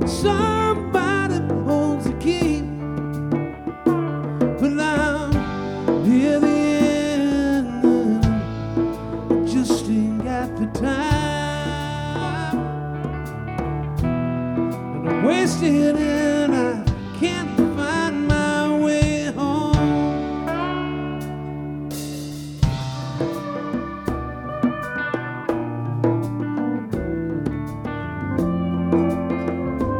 Somebody holds the key, but I'm near the end. I just ain't got the time, and I'm wasting it.